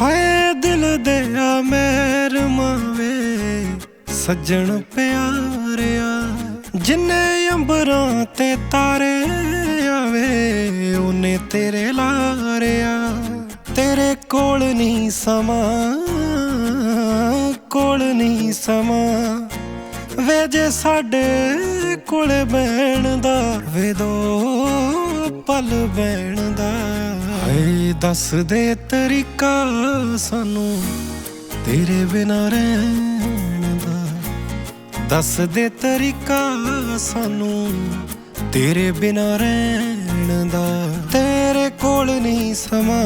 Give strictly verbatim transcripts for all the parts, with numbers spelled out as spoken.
ਹਾਏ ਦਿਲ ਦਿਆ ਮੇਰ ਮਾਵੇ ਸੱਜਣ ਪਿਆਰਿਆ, ਜਿੰਨੇ ਅੰਬਰਾਂ ਤੇ ਤਾਰੇ ਆਵੇ ਉਹਨੇ ਤੇਰੇ ਲਾਰਿਆ। ਤੇਰੇ ਕੋਲ ਨਹੀਂ ਸਮਾਂ, ਕੋਲ ਨਹੀਂ ਸਮਾਂ ਵੇ ਜੇ ਸਾਡੇ ਕੋਲੇ ਬਹਿਣ ਦਾ, ਵੇ ਦੋ ਪਲ ਬਹਿਣ ਦਾ। ਹਾਏ ਦੱਸ ਦੇ ਤਰੀਕਾ ਸਾਨੂੰ ਤੇਰੇ ਬਿਨਾਂ ਰਹਿਣ ਦਾ, ਦੱਸ ਦੇ ਤਰੀਕਾ ਸਾਨੂੰ ਤੇਰੇ ਬਿਨਾਂ ਰਹਿਣ ਦਾ। ਤੇਰੇ ਕੋਲ ਨਹੀਂ ਸਮਾਂ,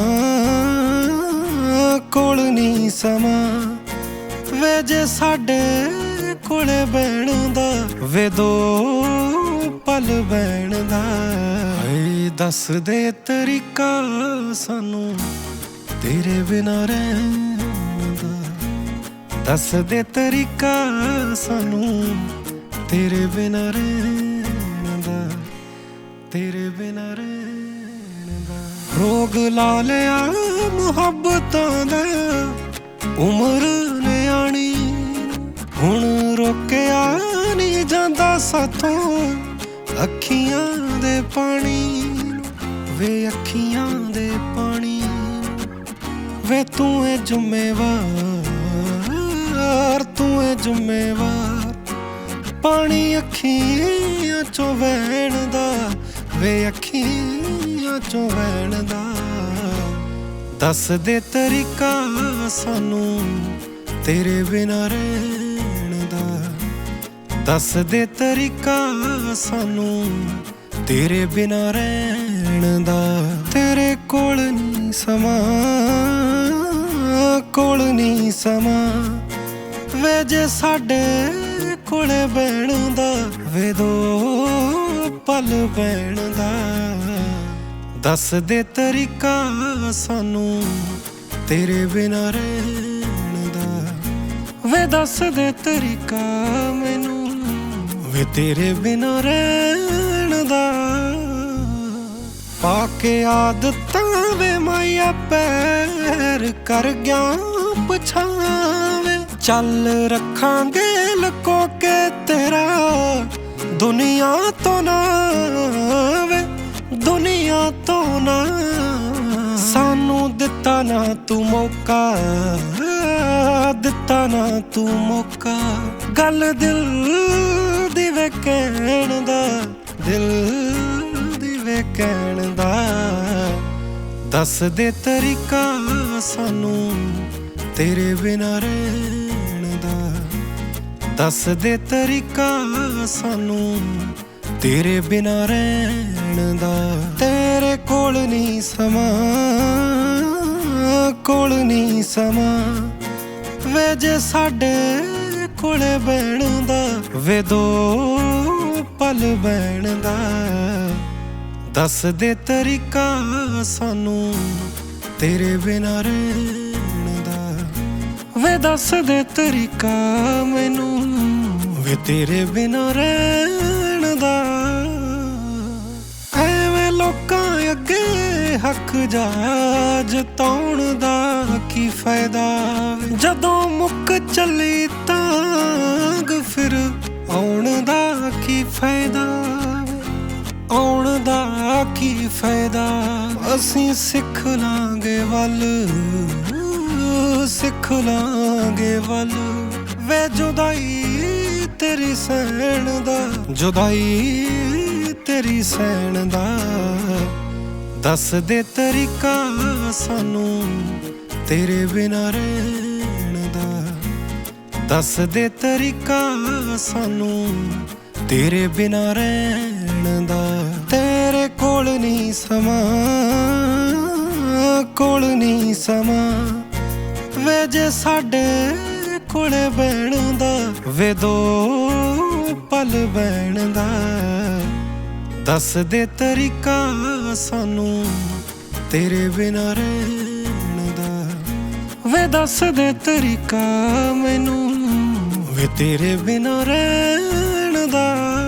ਕੋਲ ਨਹੀਂ ਸਮਾਂ ਵੇ ਜੇ ਸਾਡੇ ਕੋਲੇ ਬਹਿਣ ਦਾ, ਵੇ ਦੋ ਪਲ ਬਹਿਣ ਦਾ। ਹਾਏ ਦੱਸ ਦੇ ਤਰੀਕਾ ਸਾਨੂੰ ਤੇਰੇ ਬਿਨਾਂ ਰਹਿਣ ਦਾ, ਦੱਸ ਦੇ ਤਰੀਕਾ ਸਾਨੂੰ ਤੇਰੇ ਬਿਨਾਂ ਰਹਿਣ ਦਾ, ਤੇਰੇ ਬਿਨਾਂ ਰਹਿਣ ਦਾ। ਰੋਗ ਲਾ ਲਿਆ ਮੁਹੱਬਤਾਂ ਦਾ ਉਮਰ ਨਿਆਣੀ, ਹੁਣ ਰੋਕਿਆ ਨਹੀਂ ਜਾਂਦਾ ਸਾਥੋਂ ਅੱਖੀਆਂ ਦੇ ਪਾਣੀ, ਵੇ ਅੱਖੀਆਂ ਦੇ ਪਾਣੀ। ਵੇ ਤੂੰ ਏ ਜ਼ਿੰਮੇਵਾਰ, ਤੂੰ ਏ ਜ਼ਿੰਮੇਵਾਰ ਪਾਣੀ ਅੱਖੀਆਂ ਚੋਂ ਵਹਿਣ ਦਾ, ਵੇ ਅੱਖੀਆਂ ਚੋਂ ਵਹਿਣ ਦਾ। ਦੱਸ ਦੇ ਤਰੀਕਾ ਸਾਨੂੰ ਤੇਰੇ ਬਿਨਾਂ ਰਹਿਣ ਦਾ, ਦੱਸ ਦੇ ਤਰੀਕਾ ਸਾਨੂੰ ਤੇਰੇ ਬਿਨਾਂ ਰਹਿਣ ਦਾ। ਤੇਰੇ ਕੋਲ ਨਹੀਂ ਸਮਾਂ, ਕੋਲ ਨਹੀਂ ਸਮਾਂ ਵੇ ਜੇ ਸਾਡੇ ਕੋਲੇ ਬਹਿਣ ਦਾ, ਵੇ ਦੋ ਪਲ ਬਹਿਣ ਦਾ। ਦੱਸ ਦੇ ਤਰੀਕਾ ਸਾਨੂੰ ਤੇਰੇ ਬਿਨਾਂ ਰਹਿਣ ਦਾ, ਵੇ ਦੱਸ ਦੇ ਤਰੀਕਾ ਮੈਨੂੰ ਵੇ ਤੇਰੇ ਬਿਨਾਂ ਰਹਿਣ ਦਾ। ਪਾ ਕੇ ਆਦਤਾਂ ਵੇ ਮਾਇਆ ਪੈਰ ਕਰ ਗਿਆ ਪਛਾਵੇ, ਚੱਲ ਰੱਖਾਂਗੇ ਲੁਕੋ ਕੇ ਤੇਰਾ ਦੁਨੀਆ ਤੋਂ ਨਾ, ਵੇ ਦੁਨੀਆ ਤੋਂ ਨਾ। ਸਾਨੂੰ ਦਿੱਤਾ ਨਾ ਤੂੰ ਮੌਕਾ, ਦਿੱਤਾ ਨਾ ਤੂੰ ਮੌਕਾ ਗੱਲ ਦਿਲ ਦੀ ਵੇ ਕਹਿਣ ਦਾ, ਦਿਲ ਦੀ ਵੇ ਕਹਿਣ ਦਾ। ਦੱਸ ਦੇ ਤਰੀਕਾ ਸਾਨੂੰ ਤੇਰੇ ਬਿਨਾਂ ਰਹਿਣ ਦਾ, ਦੱਸ ਦੇ ਤਰੀਕਾ ਸਾਨੂੰ ਤੇਰੇ ਬਿਨਾਂ ਰਹਿਣ ਦਾ। ਤੇਰੇ ਕੋਲ ਨਹੀਂ ਸਮਾਂ, ਕੋਲ ਨਹੀਂ ਸਮਾਂ ਵੇ ਜੇ ਸਾਡੇ ਕੋਲੇ ਬਹਿਣ ਦਾ, ਵੇ ਦੋ ਪਲ ਬਹਿਣ ਦਾ। ਦੱਸ ਦੇ ਤਰੀਕਾ ਸਾਨੂੰ ਤੇਰੇ ਬਿਨਾਂ ਰਹਿਣ ਦਾ, ਵੇ ਦੱਸ ਦੇ ਤਰੀਕਾ ਮੈਨੂੰ ਵੇ ਤੇਰੇ ਬਿਨਾਂ ਰਹਿਣ ਦਾ। ਐਵੇਂ ਲੋਕਾਂ ਅੱਗੇ ਹੱਕ ਜਾ ਜਤਾਉਣ ਦਾ ਕੀ ਫਾਇਦਾ, ਜਦੋਂ ਮੁੱਕ ਚੱਲੀ ਤਾਂਗ ਫਿਰ ਆਉਣ ਦਾ ਕੀ ਫਾਇਦਾ, ਆਉਣ ਦਾ ਕੀ ਫਾਇਦਾ। ਅਸੀਂ ਸਿੱਖ ਲਾਂਗੇ ਵੱਲ, ਸਿੱਖ ਲਾਂਗੇ ਵੱਲ ਵੇ ਜੁਦਾਈ ਤੇਰੀ ਸਹਿਣ ਦਾ, ਜੁਦਾਈ ਤੇਰੀ ਸਹਿਣ ਦਾ। ਦੱਸ ਦੇ ਤਰੀਕਾ ਸਾਨੂੰ ਤੇਰੇ ਬਿਨਾਂ ਰਹਿਣ ਦਾ, ਦੱਸ ਦੇ ਤਰੀਕਾ ਸਾਨੂੰ ਤੇਰੇ ਬਿਨਾਂ ਰਹਿਣ ਦਾ। ਤੇਰੇ ਕੋਲ ਨਹੀਂ ਸਮਾਂ, ਕੋਲ ਨਹੀਂ ਸਮਾਂ ਵੇ ਜੇ ਸਾਡੇ ਕੋਲੇ ਬਹਿਣ ਦਾ, ਵੇ ਦੋ ਪਲ ਬਹਿਣ ਦਾ। ਦੱਸ ਦੇ ਤਰੀਕਾ ਸਾਨੂੰ ਤੇਰੇ ਬਿਨਾਂ ਰਹਿਣ ਦਾ, ਵੇ ਦੱਸ ਦੇ ਤਰੀਕਾ ਮੈਨੂੰ ਵੇ ਤੇਰੇ ਬਿਨਾਂ ਰਹਿਣ ਦਾ।